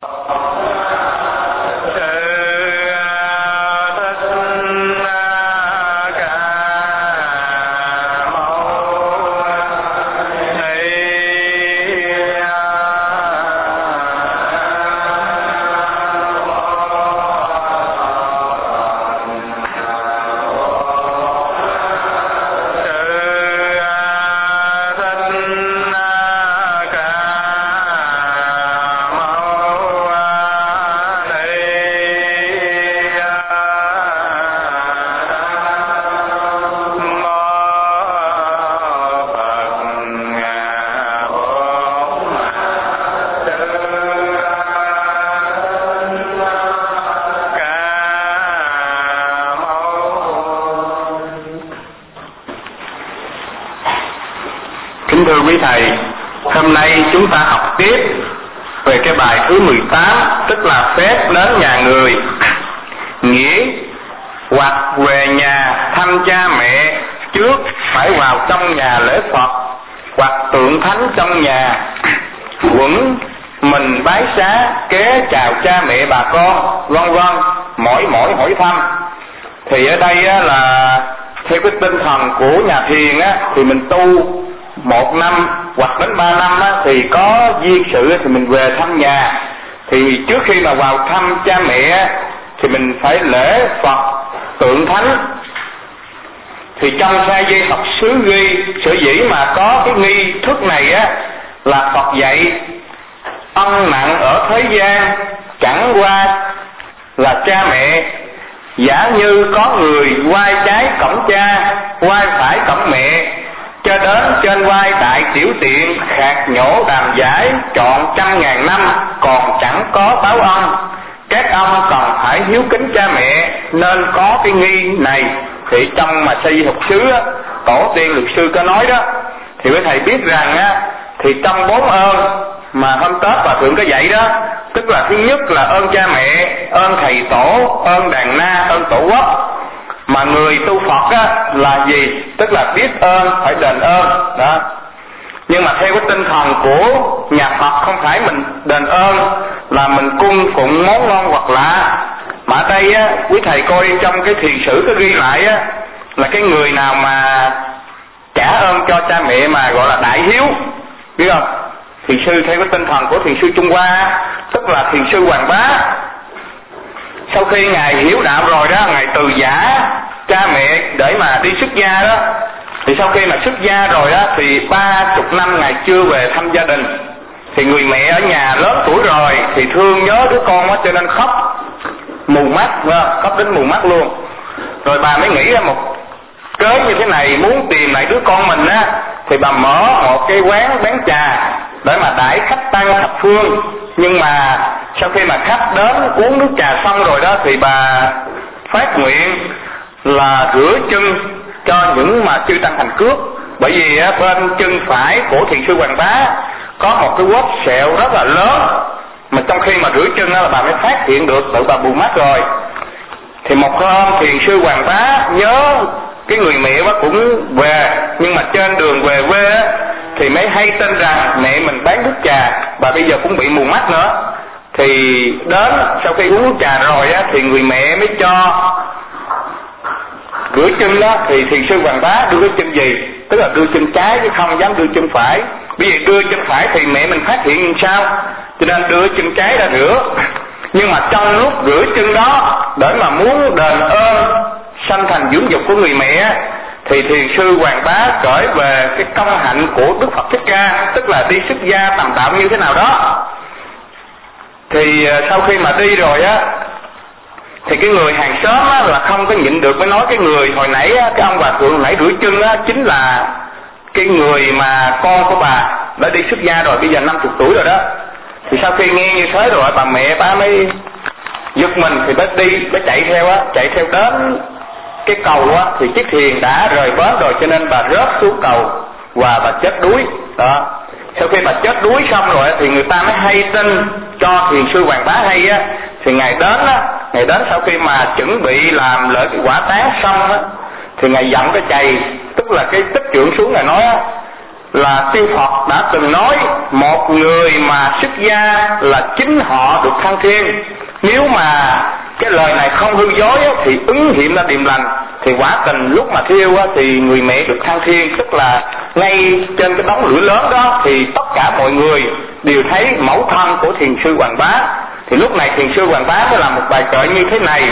Thưa quý thầy, hôm nay chúng ta học tiếp về cái bài thứ 18, tức là phép đến nhà người. Nghĩa hoặc về nhà thăm cha mẹ trước phải vào trong nhà lễ Phật, hoặc tượng thánh trong nhà, quẩn mình bái xá kế chào cha mẹ bà con, vân vân, mỗi hỏi thăm. Thì ở đây á, là theo cái tinh thần của nhà thiền á, thì mình tu 1 năm hoặc đến 3 năm á, thì có duyên sự thì mình về thăm nhà. Thì trước khi mà vào thăm cha mẹ thì mình phải lễ Phật, tượng thánh. Thì trong Sa Di Học Xứ ghi sở dĩ mà có cái nghi thức này á, là Phật dạy ân nặng ở thế gian chẳng qua là cha mẹ, giả như có người vai trái cổng cha, vai phải cổng mẹ, cho đến trên vai đại tiểu tiện khạc nhổ đàm giải trọn 100.000 năm còn chẳng có báo ân. Các ông cần phải hiếu kính cha mẹ nên có cái nghi này. Thì trong mà Sa Di Học Xứ á, tổ tiên luật sư có nói đó, thì quý thầy biết rằng á, thì trong 4 ơn mà hôm Tết Hòa Thượng có dạy đó, tức là thứ nhất là ơn cha mẹ, ơn thầy tổ, ơn đàn na, ơn tổ quốc. Mà người tu Phật á, là gì? Tức là biết ơn, phải đền ơn đó. Nhưng mà theo cái tinh thần của nhà Phật, không phải mình đền ơn là mình cung phụng món ngon hoặc lạ. Mà ở đây á, quý thầy coi trong cái thiền sử có ghi lại á, là cái người nào mà trả ơn cho cha mẹ mà gọi là đại hiếu, biết không? Thiền sư theo cái tinh thần của thiền sư Trung Hoa, tức là thiền sư Hoàng Bá, sau khi ngài hiếu đạo rồi đó, ngài từ giả cha mẹ để mà đi xuất gia đó. Thì sau khi mà xuất gia rồi đó, thì 30 năm ngài chưa về thăm gia đình. Thì người mẹ ở nhà lớn tuổi rồi thì thương nhớ đứa con đó, cho nên khóc mù mắt, khóc đến mù mắt luôn. Rồi bà mới nghĩ ra một cớ như thế này, muốn tìm lại đứa con mình á, thì bà mở một cái quán bán trà để mà đãi khách tăng thập phương. Nhưng mà sau khi mà khách đến uống nước trà xong rồi đó, thì bà phát nguyện là rửa chân cho những mà chư tăng thành cước. Bởi vì bên chân phải của thiền sư Hoàng Bá có một cái vết sẹo rất là lớn, mà trong khi mà rửa chân là bà mới phát hiện được, tự bà bù mắt rồi. Thì một hôm thiền sư Hoàng Bá nhớ cái người mẹ đó cũng về, nhưng mà trên đường về quê á, thì mới hay tin rằng mẹ mình bán nước trà, và bây giờ cũng bị mù mắt nữa. Thì đến sau khi uống nước trà rồi á, thì người mẹ mới cho rửa chân đó. Thì thiền sư Hoàng Bá đưa cái chân gì? Tức là đưa chân trái chứ không dám đưa chân phải. Bởi vì đưa chân phải thì mẹ mình phát hiện sao, cho nên đưa chân trái ra rửa. Nhưng mà trong lúc rửa chân đó, để mà muốn đền ơn sanh thành dưỡng dục của người mẹ, thì thiền sư Hoàng Bá kể về cái công hạnh của Đức Phật Thích Ca, tức là đi xuất gia tầm đạo như thế nào đó. Thì sau khi mà đi rồi á, thì cái người hàng xóm á, là không có nhịn được mới nói cái người hồi nãy á, cái ông bà thượng hồi nãy rửa chân á, chính là cái người mà con của bà đã đi xuất gia rồi, bây giờ 50 tuổi rồi đó. Thì sau khi nghe như thế rồi, bà mẹ bà mới giật mình, thì bà chạy theo đến cái cầu á, thì chiếc thuyền đã rời bến rồi, cho nên bà rớt xuống cầu và bà chết đuối đó. Sau khi bà chết đuối xong rồi thì người ta mới hay tin cho thiền sư Hoàng Bá hay á. Thì ngày đến sau khi mà chuẩn bị làm lễ cái quả táng xong á, thì ngài dặn cái chày, tức là cái tích trượng xuống, ngài nói á, là Sư Phật đã từng nói một người mà xuất gia là chính họ được thăng thiên. Nếu mà cái lời này không hư dối thì ứng hiện ra điềm lành, thì quả tình lúc mà thiêu thì người mẹ được thăng thiên, tức là ngay trên cái đống lửa lớn đó thì tất cả mọi người đều thấy mẫu thân của Thiền sư Hoàng Bá. Thì lúc này Thiền sư Hoàng Bá mới làm một bài kệ như thế này: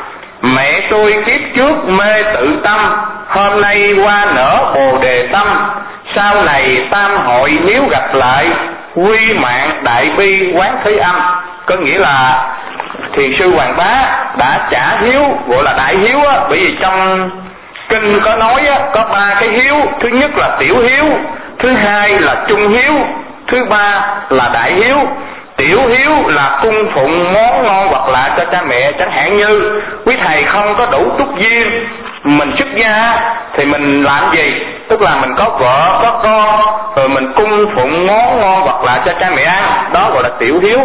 mẹ tôi kiếp trước mê tự tâm, hôm nay qua nở bồ đề tâm, sau này tam hội nếu gặp lại, quy mạng đại bi quán thế âm. Có nghĩa là Thiền sư Hoàng Bá đã trả hiếu, gọi là đại hiếu á, bởi vì trong kinh có nói á, có 3 cái hiếu. Thứ nhất là tiểu hiếu, thứ hai là trung hiếu, thứ ba là đại hiếu. Tiểu hiếu là cung phụng món ngon hoặc lạ cho cha mẹ, chẳng hạn như quý thầy không có đủ túc duyên, mình xuất gia thì mình làm gì? Tức là mình có vợ, có con, rồi mình cung phụng món ngon hoặc lạ cho cha mẹ ăn, đó gọi là tiểu hiếu.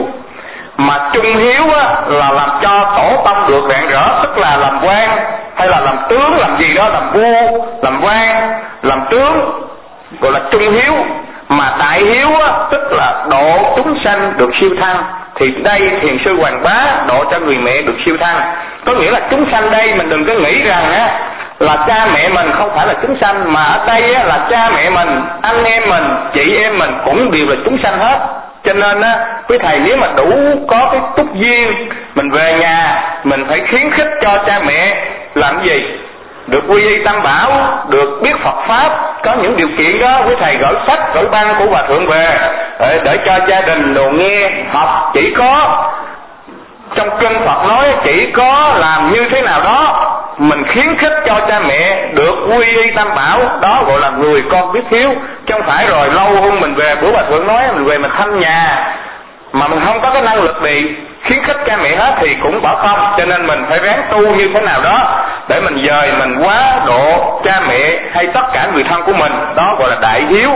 Mà trung hiếu á, là làm cho tổ tông được rạng rỡ, tức là làm quan hay là làm tướng, làm gì đó, làm vua, làm quan, làm tướng, gọi là trung hiếu. Mà đại hiếu á, tức là độ chúng sanh được siêu thăng. Thì đây Thiền sư Hoàng Bá độ cho người mẹ được siêu thăng. Có nghĩa là chúng sanh đây mình đừng có nghĩ rằng á là cha mẹ mình không phải là chúng sanh, mà ở đây á, là cha mẹ mình, anh em mình, chị em mình cũng đều là chúng sanh hết. Cho nên á, quý thầy nếu mà đủ có cái túc duyên, mình về nhà mình phải khuyến khích cho cha mẹ làm gì? Được quy y tam bảo, được biết Phật Pháp. Có những điều kiện đó quý thầy gửi sách, gửi băng của Hòa Thượng về để cho gia đình đồ nghe học. Chỉ có trong kinh Phật nói chỉ có làm như thế nào đó mình khuyến khích cho cha mẹ được quy y tam bảo, đó gọi là người con biết hiếu. Chứ không phải rồi lâu hôm mình về, bữa Hòa Thượng nói mình về mình thăm nhà mà mình không có cái năng lực để khuyến khích cha mẹ hết thì cũng bỏ không. Cho nên mình phải ráng tu như thế nào đó để mình dời mình quá độ cha mẹ hay tất cả người thân của mình, đó gọi là đại hiếu.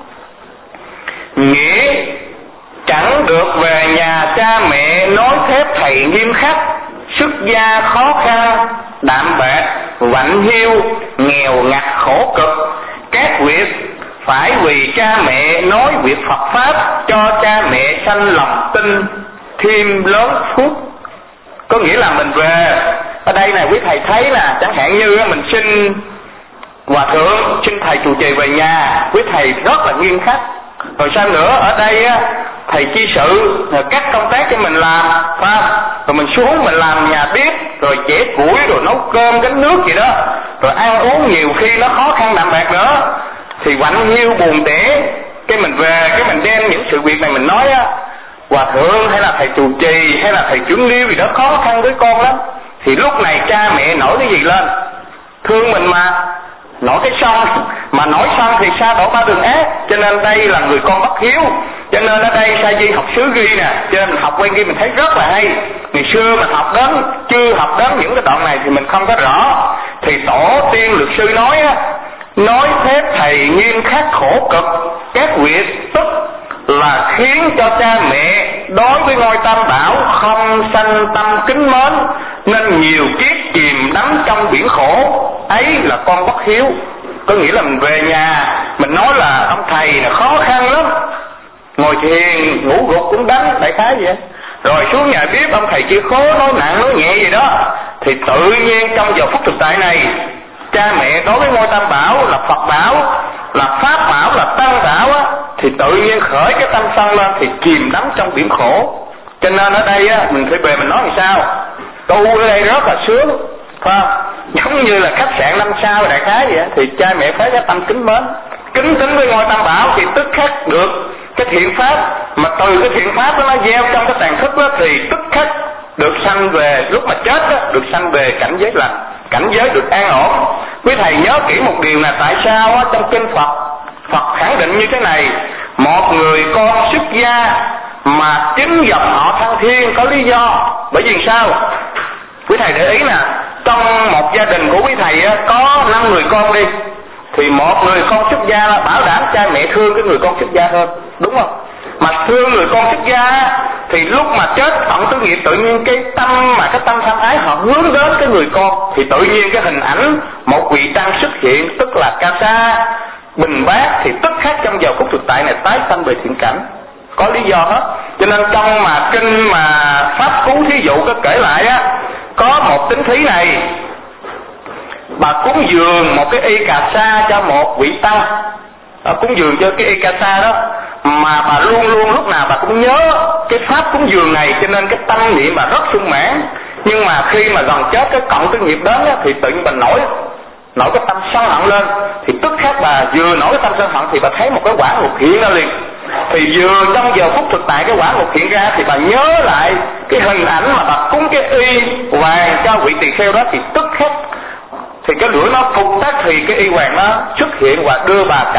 Nghĩa chẳng được về nhà cha mẹ nói phép thầy nghiêm khắc, xuất gia khó khăn đạm bạc vạnh hiu, nghèo ngặt khổ cực, các việc phải vì cha mẹ nói việc Phật Pháp, cho cha mẹ sanh lòng tin thêm lớn phước. Có nghĩa là mình về ở đây này quý thầy thấy là chẳng hạn như mình xin Hòa Thượng, xin thầy trụ trì về nhà, quý thầy rất là nghiêm khắc. Rồi sao nữa, ở đây thầy chi sự các công tác cho mình làm, phải không? Rồi mình xuống mình làm nhà bếp, rồi chẻ củi, rồi nấu cơm gánh nước gì đó, rồi ăn uống nhiều khi nó khó khăn đạm bạc nữa, thì quạnh hiu buồn tẻ. Cái mình về, cái mình đem những sự việc này mình nói á, Hòa Thượng hay là thầy trụ trì hay là thầy trưởng liêu gì đó khó khăn với con lắm. Thì lúc này cha mẹ nổi cái gì lên? Thương mình mà, nổi cái son, mà nổi son thì xa đổ 3 đường ác. Cho nên đây là người con bất hiếu. Cho nên ở đây Sa Di học sứ ghi nè, cho nên mình học quen ghi mình thấy rất là hay. Ngày xưa mình học đến, chưa học đến những cái đoạn này thì mình không có rõ. Thì tổ tiên luật sư nói á, nói phép thầy nghiêm khắc khổ cực các việc, tức là khiến cho cha mẹ đối với ngôi tam bảo không sanh tâm kính mến, nên nhiều kiếp chìm đắm trong biển khổ. Ấy là con bất hiếu. Có nghĩa là mình về nhà mình nói là ông thầy là khó khăn lắm, ngồi thiền ngủ gục cũng đánh, đại khái vậy. Rồi xuống nhà bếp ông thầy chịu khó, nói nặng nói nhẹ gì đó, thì tự nhiên trong giờ phút thực tại này, cha mẹ đối với ngôi tam bảo là Phật bảo, là Pháp bảo, là Tăng bảo á, thì tự nhiên khởi cái tâm sân lên thì chìm đắm trong biển khổ. Cho nên ở đây á, mình phải về mình nói làm sao tu ở đây rất là sướng, phải không? Giống như là khách sạn 5 sao đại khái vậy, thì cha mẹ phải có tâm kính mến, kính tính với ngôi tam bảo, thì tức khắc được cái thiện pháp. Mà từ cái thiện pháp đó nó gieo trong cái tàn thức đó, thì tức khắc được sanh về, lúc mà chết đó, được sanh về cảnh giới lành, cảnh giới được an ổn. Quý thầy nhớ kỹ một điều là tại sao á, trong kinh Phật khẳng định như thế này: một người con xuất gia mà chính dòng họ thăng thiên, có lý do. Bởi vì sao? Quý thầy để ý nè, trong một gia đình của quý thầy á, có 5 người con đi, thì một người con xuất gia là bảo đảm cha mẹ thương cái người con xuất gia hơn, đúng không? Mà thương người con xuất gia thì lúc mà chết tận tử nghiệp, tự nhiên cái tâm tham ái họ hướng đến cái người con, thì tự nhiên cái hình ảnh một vị tăng xuất hiện, tức là Ca Sa, bình bát thì tức khắc trong giờ phút thực tại này tái sanh về thiện cảnh, có lý do hết. Cho nên trong mà kinh mà Pháp Cú thí dụ có kể lại á, có một tín thí này bà cúng dường một cái y cà sa cho một vị tăng, cúng dường cho cái y cà sa đó, mà bà luôn luôn lúc nào bà cũng nhớ cái pháp cúng dường này, cho nên cái tâm niệm bà rất sung mãn. Nhưng mà khi mà gần chết cái cộng cái nghiệp đến á, thì tự nhiên bà nổi cái tâm sân hận lên, thì tức khắc bà vừa nổi cái tâm sân hận thì bà thấy một cái quả ngục hiện ra liền. Thì vừa trong giờ phút thực tại cái quả ngục hiện ra thì bà nhớ lại cái hình ảnh mà bà cúng cái y hoàng cho vị tỳ kheo đó, thì tức khắc thì cái lửa nó phục tắt, thì cái y hoàng nó xuất hiện và đưa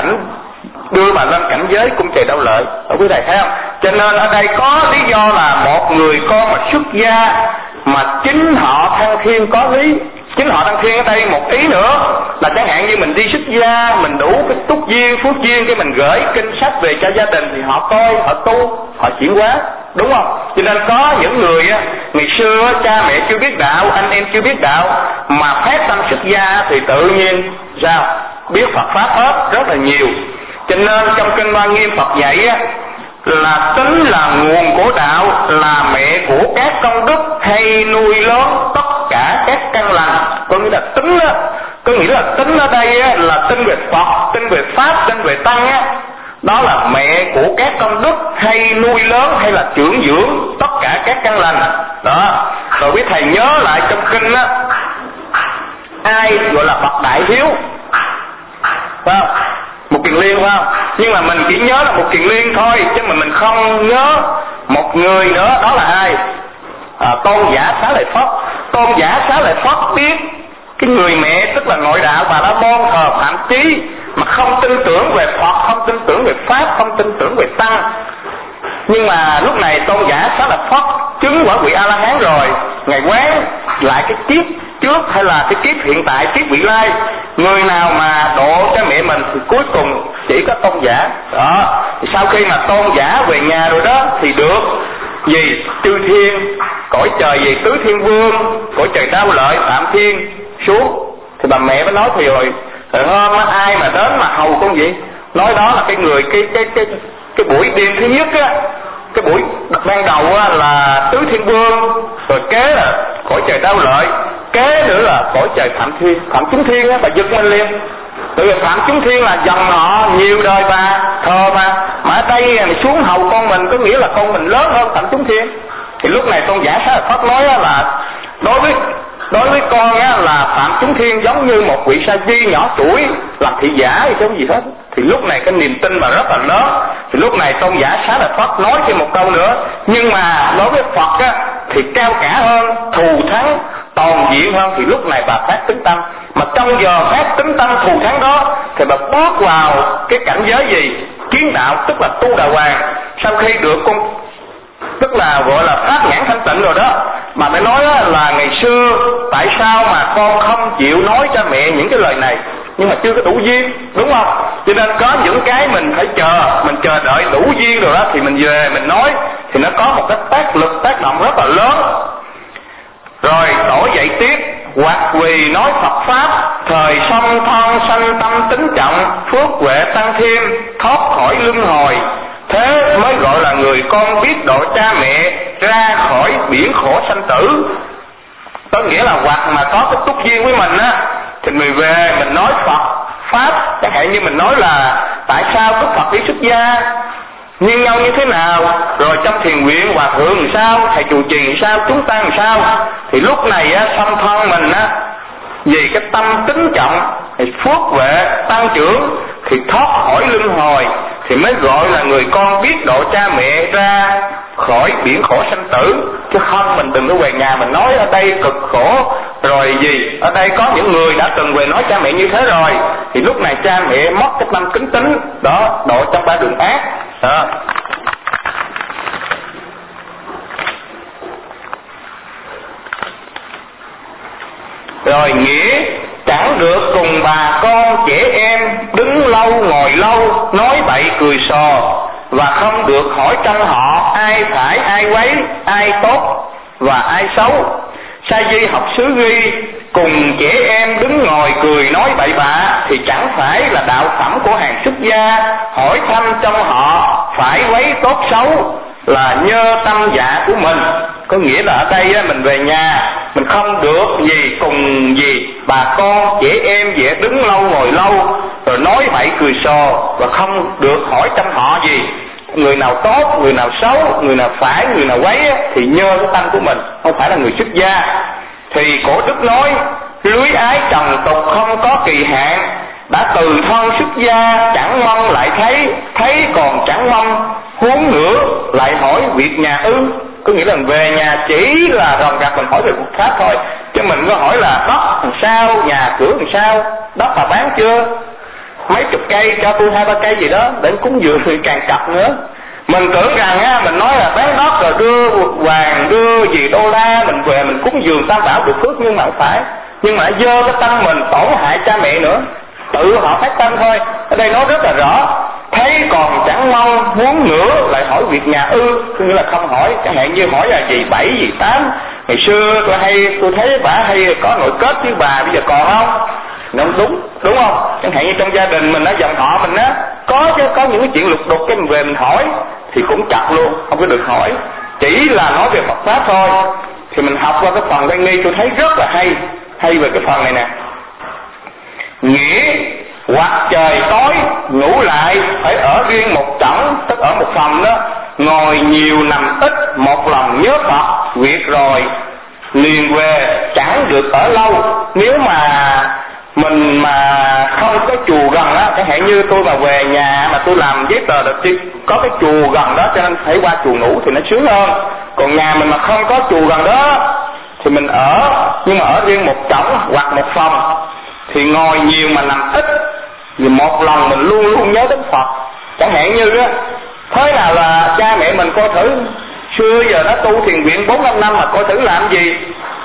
bà lên cảnh giới cung trời Đau Lợi. Ở quý thầy thấy không? Cho nên ở đây có lý do là một người con mà xuất gia mà chính họ thăng thiên có lý. Chính họ thăng thiên ở đây một ý nữa là chẳng hạn như mình đi xuất gia, mình đủ cái túc duyên, phước duyên, cái mình gửi kinh sách về cho gia đình thì họ coi, họ tu, họ chuyển hóa, đúng không? Cho nên có những người á, ngày xưa cha mẹ chưa biết đạo, anh em chưa biết đạo mà phát tâm xuất gia thì tự nhiên sao? Biết Phật pháp hết rất là nhiều. Cho nên trong kinh Hoa Nghiêm Phật dạy á, là tính là nguồn của đạo, là mẹ của các công đức, hay nuôi lớn tất cả các căn lành. Có nghĩa là tính đó, có nghĩa là tính ở đây á, là tin về Phật, tin về Pháp, tin về Tăng á, đó là mẹ của các công đức, hay nuôi lớn, hay là trưởng dưỡng tất cả các căn lành đó. Rồi quý thầy nhớ lại trong kinh á, ai gọi là bậc đại hiếu, phải không? Một Kiền Liên, phải không? Nhưng mà mình chỉ nhớ là một Kiền Liên thôi, chứ mà mình không nhớ một người nữa, đó là ai? Tôn giả Xá Lợi Phất. Tôn giả Xá Lợi Phất biết cái người mẹ tức là ngoại đạo Bà La Môn thờ Phạm Chí, mà không tin tưởng về Phật, không tin tưởng về Pháp, không tin tưởng về Tăng. Nhưng mà lúc này tôn giả Xá Lợi Phất chứng quả vị A La Hán rồi, ngài quán lại cái kiếp trước hay là cái kiếp hiện tại, kiếp vị lai, người nào mà độ cho mẹ mình thì cuối cùng chỉ có tôn giả đó. Thì sau khi mà tôn giả về nhà rồi đó thì được gì chư thiên, cõi trời gì tứ thiên vương, cõi trời Đau Lợi, Phạm Thiên xuống. Thì bà mẹ mới nói thì rồi hôm ai mà đến mà hầu con gì, nói đó là cái người cái buổi đêm thứ nhất á, cái buổi ban đầu á là tứ thiên vương, rồi kế là cõi trời Đau Lợi, kế nữa là cõi trời Phạm Thiên, Phạm Chúng Thiên á, bà giật mình liền. Từ Phạm Chúng Thiên là dòng họ nhiều đời bà thờ mà ở đây xuống hầu con mình, có nghĩa là con mình lớn hơn Phạm Chúng Thiên. Thì lúc này tôn giả Xá Lợi Phất nói là đối với con á, là Phạm Chúng Thiên giống như một vị sa di nhỏ tuổi làm thị giả hay không gì hết. Thì lúc này cái niềm tin mà rất là lớn. Thì lúc này tôn giả Xá Lợi Phất nói thêm một câu nữa, nhưng mà đối với Phật á, thì cao cả hơn, thù thắng, toàn diện hơn. Thì lúc này bà phát tính tâm, mà trong giờ phát tính tâm thù thắng đó thì bà bước vào cái cảnh giới gì? Kiến đạo, tức là tu đà hoàng. Sau khi được con tức là gọi là pháp nhãn thanh tịnh rồi đó, mà mới nói là ngày xưa tại sao mà con không chịu nói cho mẹ những cái lời này, nhưng mà chưa có đủ duyên, đúng không? Cho nên có những cái mình phải mình chờ đợi đủ duyên rồi đó thì mình về mình nói, thì nó có một cái tác lực, tác động rất là lớn. Rồi tổ dạy tiếp, hoặc vì nói Phật pháp, thời song thân sanh tâm tính trọng, phước huệ tăng thêm, thoát khỏi luân hồi, thế mới gọi là người con biết độ cha mẹ ra khỏi biển khổ sanh tử. Có nghĩa là hoặc mà có cái túc duyên với mình á, thì mình về mình nói Phật pháp, chẳng hạn như mình nói là tại sao Đức Phật đi xuất gia, nguyên nhân như thế nào, rồi trong thiền nguyện hòa thượng làm sao, thầy trụ trì làm sao, chúng ta làm sao, thì lúc này á song thân mình á vì cái tâm tính trọng thì phước huệ tăng trưởng, thì thoát khỏi luân hồi, thì mới gọi là người con biết độ cha mẹ ra khỏi biển khổ sanh tử. Chứ không mình đừng có về nhà mình nói ở đây cực khổ rồi gì, ở đây có những người đã từng về nói cha mẹ như thế rồi, thì lúc này cha mẹ mất cái tâm kính tín đó, độ trong ba đường ác đó. Rồi nghĩa chẳng được cùng bà con trẻ em đứng lâu ngồi lâu, nói bậy cười sò, và không được hỏi trong họ ai phải ai quấy, ai tốt và ai xấu. sa di học xứ ghi, cùng trẻ em đứng ngồi cười nói bậy bạ, thì chẳng phải là đạo phẩm của hàng xuất gia. Hỏi thăm trong họ phải quấy tốt xấu, là nhơ tâm dạ của mình. Có nghĩa là ở đây mình về nhà mình không được gì cùng gì bà con trẻ em về đứng lâu ngồi lâu rồi nói bậy cười sò, và không được hỏi trong họ gì, người nào tốt, người nào xấu, người nào phải, người nào quấy, thì nhơ cái tâm của mình, không phải là người xuất gia. Thì cổ đức nói lưới ái trần tục không có kỳ hạn, đã từ thân xuất gia chẳng mong lại thấy, thấy còn chẳng mong huống nữa lại hỏi việc nhà ư. Có nghĩa là về nhà chỉ là ròng rạc mình hỏi về Phật pháp thôi, chứ mình có hỏi là đất làm sao, nhà cửa làm sao, đất mà bán chưa, mấy chục cây cho tôi 2-3 cây gì đó để cúng dường thì càng chặt nữa. Mình tưởng rằng á, mình nói là bán đất rồi đưa vàng đưa gì đô la mình về mình cúng dường tam bảo được phước, nhưng mà không phải. Nhưng mà dơ cái tâm mình tổn hại cha mẹ nữa, tự họ phát tâm thôi. Ở đây nói rất là rõ, thấy còn chẳng mong muốn nữa lại hỏi việc nhà ư. Tức là không hỏi, chẳng hạn như hỏi là gì 7 gì 8, ngày xưa tôi thấy bà hay có nội kết với bà, bây giờ còn không? Nó không đúng không? Chẳng hạn như trong gia đình mình ở dòng họ mình á, có những cái chuyện lục đục, cái mình về mình hỏi thì cũng chặt luôn, không có được hỏi, chỉ là nói về Phật pháp thôi. Thì mình học qua cái phần đây nghi tôi thấy rất là hay về cái phần này nè. Nghĩa hoặc trời tối ngủ lại phải ở riêng một trỏng, tức ở một phòng đó, ngồi nhiều nằm ít, một lòng nhớ Phật, việc rồi liền về, chẳng được ở lâu. Nếu mà mình mà không có chùa gần á, chẳng hạn như tôi mà về nhà mà tôi làm giấy tờ được chứ có cái chùa gần đó cho nên phải qua chùa ngủ thì nó sướng hơn. Còn nhà mình mà không có chùa gần đó thì mình ở, nhưng mà ở riêng một trỏng hoặc một phòng, thì ngồi nhiều mà nằm ít, vì một lòng mình luôn luôn nhớ đến Phật. Chẳng hạn như đó, thế nào là cha mẹ mình coi thử, xưa giờ nó tu thiền viện 4-5 năm mà coi thử làm gì.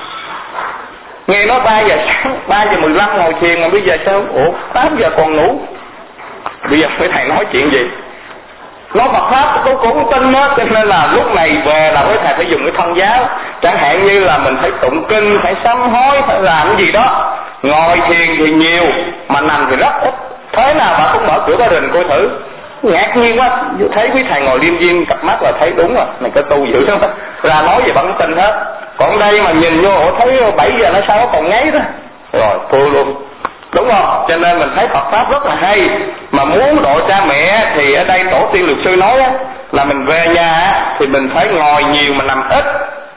Nghe nói 3 giờ sáng, 3 giờ 15 ngồi thiền, mà bây giờ sao? 8 giờ còn ngủ. Bây giờ mấy thầy nói chuyện gì? Nói Phật pháp tôi cũng tin đó, cho nên là lúc này về là mấy thầy phải dùng cái thân giáo. Chẳng hạn như là mình phải tụng kinh, phải sám hối, phải làm cái gì đó. Ngồi thiền thì nhiều, mà nằm thì rất ít. Thế nào bà cũng mở cửa gia đình coi thử. Ngạc nhiên quá, thấy quý thầy ngồi liêm diêm cặp mắt là thấy đúng rồi, này cái tu dữ lắm, ra nói về bản tin hết. Còn đây mà nhìn vô thấy 7 giờ nó sao nó còn ngáy đó, rồi thua luôn, đúng không? Cho nên mình thấy Phật pháp rất là hay. Mà muốn độ cha mẹ thì ở đây tổ tiên luật sư nói á, là mình về nhà thì mình phải ngồi nhiều mà nằm ít.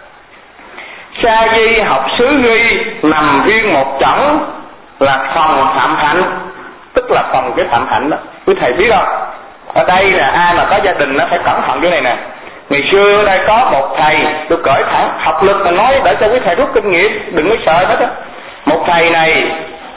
Sa di học xứ ghi, nằm riêng một chổng, là phòng phạm hạnh, tức là phòng cái phạm hạnh đó. Quý thầy biết không? Ở đây là ai mà có gia đình nó phải cẩn thận cái này nè. Ngày xưa ở đây có một thầy, tôi cởi thẳng học lực mà nói để cho quý thầy rút kinh nghiệm, đừng có sợ hết á. Một thầy này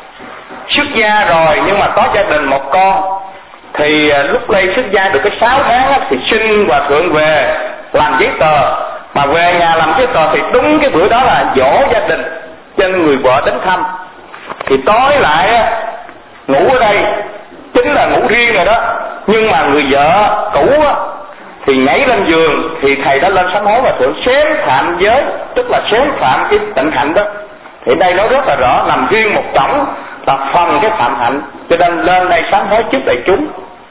xuất gia rồi nhưng mà có gia đình một con, thì lúc đây xuất gia được cái 6 tháng á, thì xin hòa thượng về làm giấy tờ. Mà về nhà làm giấy tờ thì đúng cái bữa đó là dỗ gia đình, cho nên người vợ đến thăm. Thì tối lại á, ngủ ở đây chính là ngủ riêng rồi đó, nhưng mà người vợ cũ á thì nhảy lên giường, thì thầy đã lên sám hối và thượng xém phạm giới, tức là xém phạm cái tịnh hạnh đó. Thì đây nó rất là rõ, nằm riêng một chổng là phòng cái phạm hạnh, cho nên lên đây sám hối trước đại chúng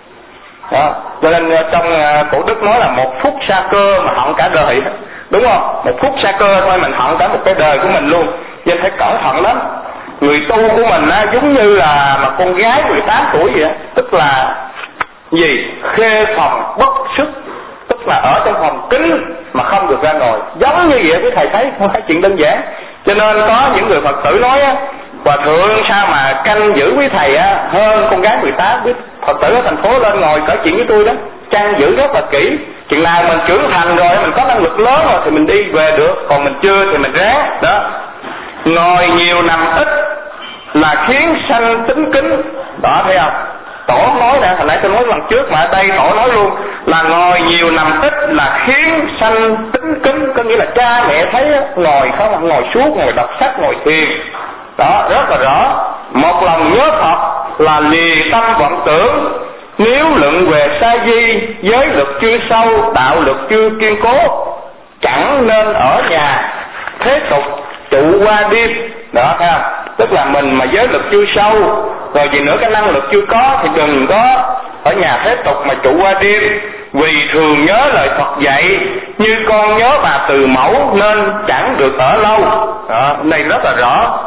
đó. Cho nên trong cổ đức nói là 1 phút sa cơ mà hận cả đời, đúng không? 1 phút sa cơ thôi mình hận cả một cái đời của mình luôn, nên phải cẩn thận lắm. Người tu của mình á, giống như là mà con gái 18 tuổi vậy á, tức là gì? Khê phòng bất sức, tức là ở trong phòng kín mà không được ra ngồi. Giống như vậy quý thầy thấy không phải chuyện đơn giản. Cho nên có những người Phật tử nói á, hòa thượng sao mà canh giữ quý thầy á hơn con gái 18. Quý Phật tử ở thành phố lên ngồi cởi chuyện với tôi đó, canh giữ rất là kỹ. Chuyện nào mình trưởng thành rồi, mình có năng lực lớn rồi thì mình đi về được, còn mình chưa thì mình ráng đó. Ngồi nhiều nằm ít là khiến sanh tính kính, đó thấy không? Tổ nói nè, hồi nãy tôi nói lần trước mà ở đây tổ nói luôn là ngồi nhiều nằm ít là khiến sanh tính kính, có nghĩa là cha mẹ thấy ngồi không, ngồi suốt, ngồi đọc sách, ngồi thiền đó, rất là rõ. Một lòng nhớ Phật là lìa tâm vọng tưởng. Nếu luận về sa di, giới luật chưa sâu, đạo luật chưa kiên cố, chẳng nên ở nhà thế tục trụ trụ qua đêm đó, thấy không? Tức là mình mà giới lực chưa sâu, rồi gì nữa cái năng lực chưa có thì đừng có ở nhà thế tục mà trụ qua đêm, vì thường nhớ lời Phật dạy như con nhớ bà từ mẫu nên chẳng được ở lâu. Đó, này rất là rõ.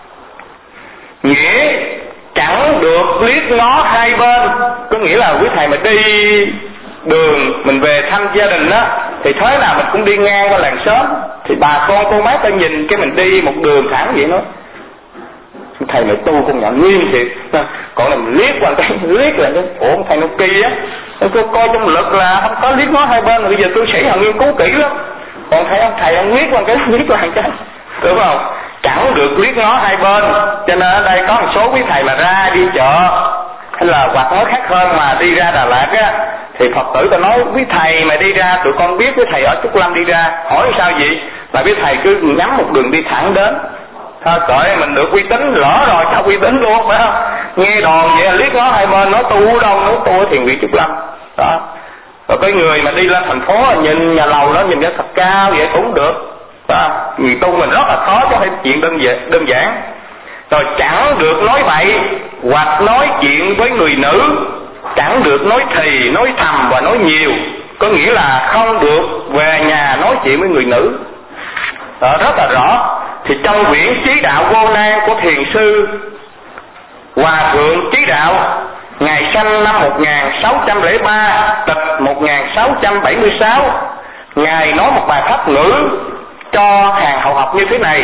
Nghĩa chẳng được liếc ngó hai bên, có nghĩa là quý thầy mà đi đường mình về thăm gia đình á, thì thế nào mình cũng đi ngang qua làng xóm, thì bà con cô má ta nhìn cái mình đi một đường thẳng vậy đó, thầy mày tu con nhận nguyên thiệt. Còn là mình liếc qua cái liếc là ủa thầy nó kỳ á, tôi coi trong lực là không có liếc ngó hai bên, rồi bây giờ tôi sĩ họ nghiên cứu kỹ lắm. Còn thầy ông liếc qua cái đúng không? Chẳng được liếc ngó hai bên. Cho nên ở đây có một số quý thầy mà ra đi chợ hay là hoặc nói khác hơn mà đi ra Đà Lạt á, thì Phật tử ta nói quý thầy mà đi ra, tụi con biết quý thầy ở Trúc Lâm đi ra, hỏi sao vậy? Là quý thầy cứ nhắm một đường đi thẳng đến. Thôi cởi mình được uy tín, lỡ rồi sao uy tín luôn, phải không? Nghe đòn vậy liếc ngó hai bên, nói tu đâu, nói tu ở thiền viện Trúc Lâm đó. Rồi cái người mà đi lên thành phố nhìn nhà lầu đó, nhìn ra thật cao vậy cũng được. Người tu mình rất là khó, chứ không phải chuyện đơn giản. Rồi chẳng được nói bậy hoặc nói chuyện với người nữ, chẳng được nói thì, nói thầm và nói nhiều, có nghĩa là không được về nhà nói chuyện với người nữ. Đó, rất là rõ. Thì trong quyển Chí Đạo Vô Nan của thiền sư Hòa Thượng Chí Đạo, ngày sanh năm 1603, tịch 1676, ngài nói một bài pháp ngữ cho hàng hậu học như thế này: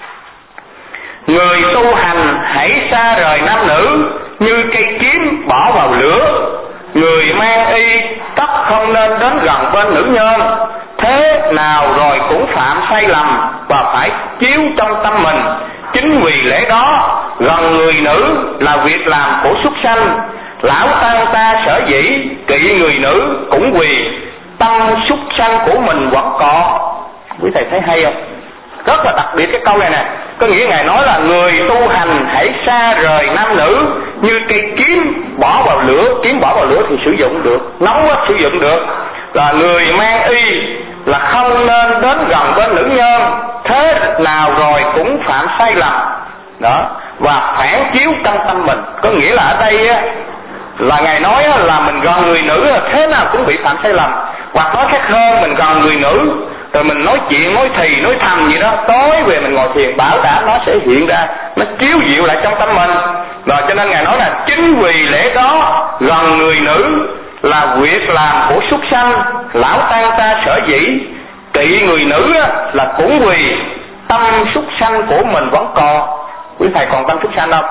người tu hành hãy xa rời nam nữ như cây kiếm bỏ vào lửa, người mang y tất không nên đến gần bên nữ nhân, thế nào rồi cũng phạm sai lầm và phải chiếu trong tâm mình. Chính vì lẽ đó gần người nữ là việc làm của súc sanh, lão tăng ta sở dĩ kỵ người nữ cũng vì tâm súc sanh của mình vẫn còn. Quý thầy thấy hay không? Rất là đặc biệt cái câu này nè, có nghĩa ngài nói là người tu hành hãy xa rời nam nữ như cây kiếm bỏ vào lửa. Kiếm bỏ vào lửa thì sử dụng được, nóng quá sử dụng được. Là người mang y là không nên đến gần bên nữ nhân, thế nào rồi cũng phạm sai lầm đó, và phản chiếu trong tâm mình. Có nghĩa là ở đây á, là ngài nói là mình gần người nữ là thế nào cũng bị phạm sai lầm, hoặc nói khác hơn, mình gần người nữ rồi mình nói chuyện, nói thì, nói thầm gì đó, tối về mình ngồi thiền bảo đảm nó sẽ hiện ra, nó chiếu dịu lại trong tâm mình. Rồi cho nên ngài nói là chính vì lẽ đó gần người nữ là việc làm của súc sanh, lão tăng ta sở dĩ kỵ người nữ là cũng vì tâm súc sanh của mình vẫn còn. Quý thầy còn tâm súc sanh không?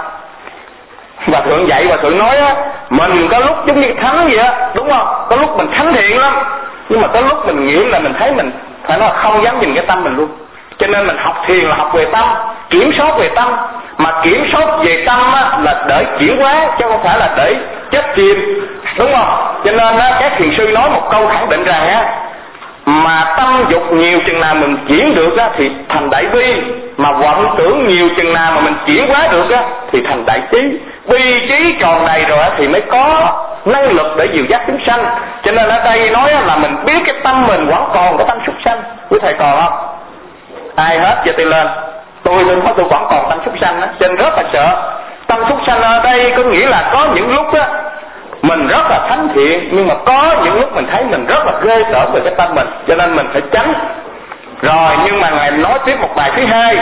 Hòa thượng dạy, hòa thượng nói á, mình có lúc giống như thánh vậy á, đúng không? Có lúc mình thánh thiện lắm, nhưng mà có lúc mình nghĩ là mình thấy mình phải nói không dám nhìn cái tâm mình luôn. Cho nên mình học thiền là học về tâm, kiểm soát về tâm. Mà kiểm soát về tâm á, là để chuyển hóa, chứ không phải là để chết chìm, đúng không? Cho nên á, các thiền sư nói một câu khẳng định rằng á, mà tâm dục nhiều chừng nào mình chuyển được á, thì thành đại bi. Mà vọng tưởng nhiều chừng nào mà mình chuyển hóa được á, thì thành đại trí. Bi trí tròn đầy rồi á, thì mới có năng lực để dìu dắt chúng sanh. Cho nên ở đây nói là mình biết cái tâm mình vẫn còn cái tâm súc sanh. Quý thầy còn không? Ai hết cho tay lên. Tôi vẫn còn tâm súc sanh á, cho nên rất là sợ. Tâm súc sanh ở đây có nghĩa là có những lúc á mình rất là thánh thiện, nhưng mà có những lúc mình thấy mình rất là ghê sợ về cái tâm mình, cho nên mình phải tránh. Rồi nhưng mà ngài nói tiếp một bài thứ hai.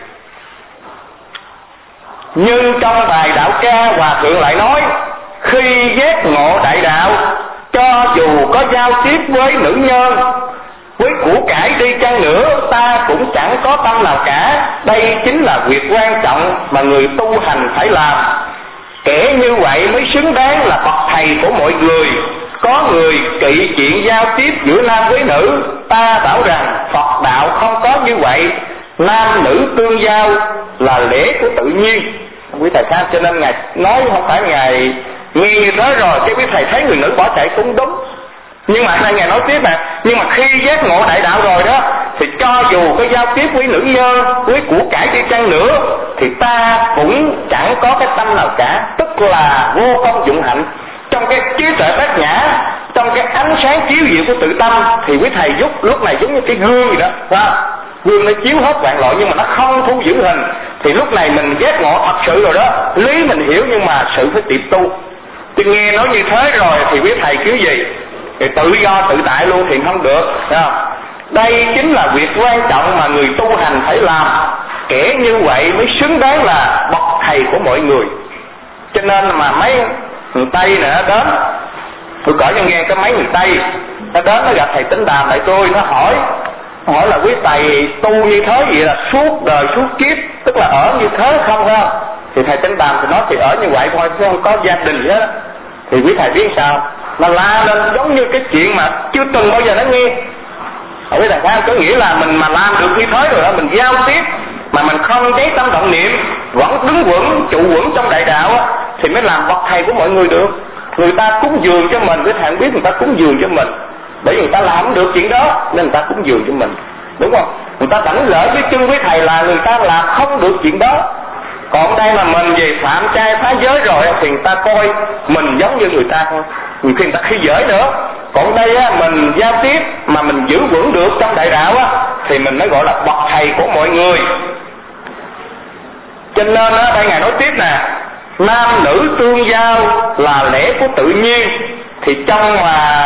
Nhưng trong bài đạo ca, hòa thượng lại nói, khi giác ngộ đại đạo, cho dù có giao tiếp với nữ nhân, với của cải đi chăng nữa, ta cũng chẳng có tâm nào cả. Đây chính là việc quan trọng mà người tu hành phải làm. Kẻ như vậy mới xứng đáng là bậc thầy của mọi người. Có người kỵ chuyện giao tiếp giữa nam với nữ, ta bảo rằng Phật đạo không có như vậy. Nam nữ tương giao là lẽ của tự nhiên. Quý thầy khác, cho nên ngài nói không phải ngài nghe như thế rồi cái quý thầy thấy người nữ bỏ chạy cũng đúng. Nhưng mà ngài nói tiếp nè, nhưng mà khi giác ngộ đại đạo rồi đó, thì cho dù có giao tiếp với nữ nhân, với của cải đi chăng nữa, thì ta cũng chẳng có cái tâm nào cả. Tức là vô công dụng hạnh. Trong cái trí tuệ bát nhã, trong cái ánh sáng chiếu diệu của tự tâm, thì quý thầy lúc này giống như cái gương gì đó, phải không? gương nó chiếu hết vạn loại nhưng mà nó không thu giữ hình, thì lúc này mình giác ngộ thật sự rồi đó. Lý mình hiểu nhưng mà sự phải tiệm tu. Chứ nghe nói như thế rồi thì quý thầy kiểu gì thì tự do tự tại luôn thì không được, thấy không? Đây chính là việc quan trọng mà người tu hành phải làm. Kẻ như vậy mới xứng đáng là bậc thầy của mọi người. Cho nên mà mấy người Tây này nó đến, tôi kể cho nghe cái mấy người Tây nó đến nó gặp thầy Tĩnh Đàm lại tôi, nó hỏi là quý thầy tu như thế vậy là suốt đời suốt kiếp, tức là ở như thế không ha? Thì thầy Tĩnh Đàm thì nói thì ở như vậy thôi chứ không có gia đình hết. Thì quý thầy biết sao? Mà la lên giống như cái chuyện mà chưa từng bao giờ nó nghe. Quý thầy thấy có nghĩa là mình mà làm được như thế rồi đó, mình giao tiếp mà mình không cháy tâm động niệm, vẫn đứng vững trụ vững trong đại đạo á, thì mới làm bậc thầy của mọi người được. Người ta cúng dường cho mình, quý thầy không biết người ta cúng dường cho mình, bởi vì người ta làm không được chuyện đó nên người ta cúng dường cho mình, đúng không? Người ta đảnh lễ với chân với thầy là người ta làm không được chuyện đó. Còn đây mà mình về phạm trai phá giới rồi thì người ta coi mình giống như người ta thôi, nhiều khi người ta khi giới nữa. Còn đây á, mình giao tiếp mà mình giữ vững được trong đại đạo á, thì mình mới gọi là bậc thầy của mọi người. Cho nên á, đây ngài nói tiếp nè, nam nữ tương giao là lẽ của tự nhiên. Thì trong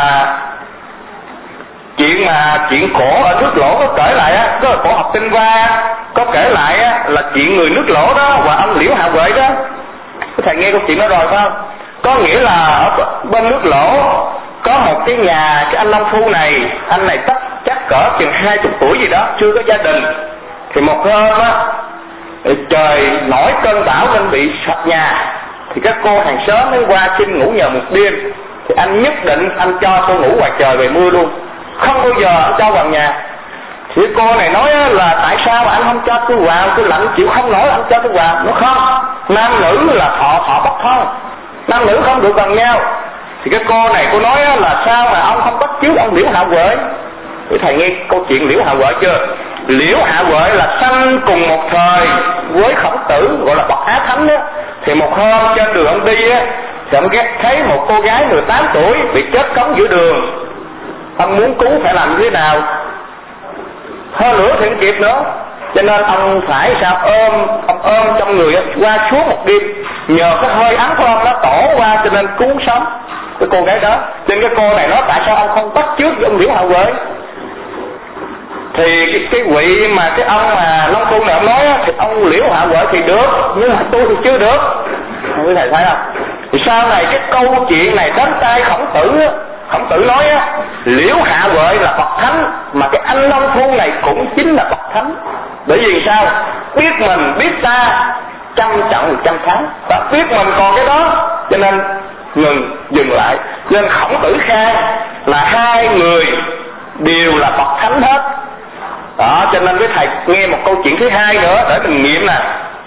chuyện cổ ở nước Lỗ có kể lại á, có cổ học tinh hoa có kể lại á, là chuyện người nước Lỗ đó và ông Liễu Hạ Huệ đó. Thầy nghe câu chuyện đó rồi phải không? Có nghĩa là ở bên nước Lỗ có một cái nhà, cái anh nông phu này, anh này chắc cỡ chừng 20 tuổi gì đó, chưa có gia đình. Thì một hôm á, trời nổi cơn bão nên bị sập nhà, thì các cô hàng xóm mới qua xin ngủ nhờ một đêm. Thì anh nhất định anh cho cô ngủ ngoài trời về mưa luôn, không bao giờ anh cho vào nhà. Thì cô này nói là tại sao mà anh không cho tôi vào, tôi lạnh chịu không nổi anh cho tôi vào. Nó không, nam nữ là thọ bất thân, nam nữ không được gần nhau. Thì cái cô này cô nói là sao mà ông không bắt chước ông Liễu Hạ Huệ. Thì thầy nghe câu chuyện Liễu Hạ Huệ chưa? Liễu Hạ Huệ là sanh cùng một thời với Khổng Tử, gọi là bậc Á Thánh đó. Thì một hôm trên đường ông đi á, thì ông thấy một cô gái 18 tuổi bị chết cống giữa đường. Ông muốn cứu phải làm như thế nào? Hơn nữa thì không kịp nữa, cho nên ông phải sao ôm trong người qua suốt một đêm, nhờ cái hơi ấm của ông nó tổ qua cho nên cứu sống cái cô gái đó. Nên cái cô này nói tại sao ông không bắt chước với ông Liễu Hạ Huệ. Thì cái vị mà cái ông mà nông phu này ông nói thì ông Liễu Hạ Huệ thì được, nhưng mà tôi thì chưa được. Quý thầy thấy không? Thì sau này cái câu chuyện này đến tay Khổng Tử á, Khổng Tử nói á, Liễu Hạ Huệ là bậc thánh, mà cái anh nông phu này cũng chính là bậc thánh. Bởi vì sao? Biết mình biết ta, trăm trận trăm thắng, và biết mình còn cái đó cho nên dừng lại. Nên Khổng Tử khai là hai người đều là bậc thánh hết đó. Cho nên với thầy nghe một câu chuyện thứ hai nữa để mình nghiệm nè,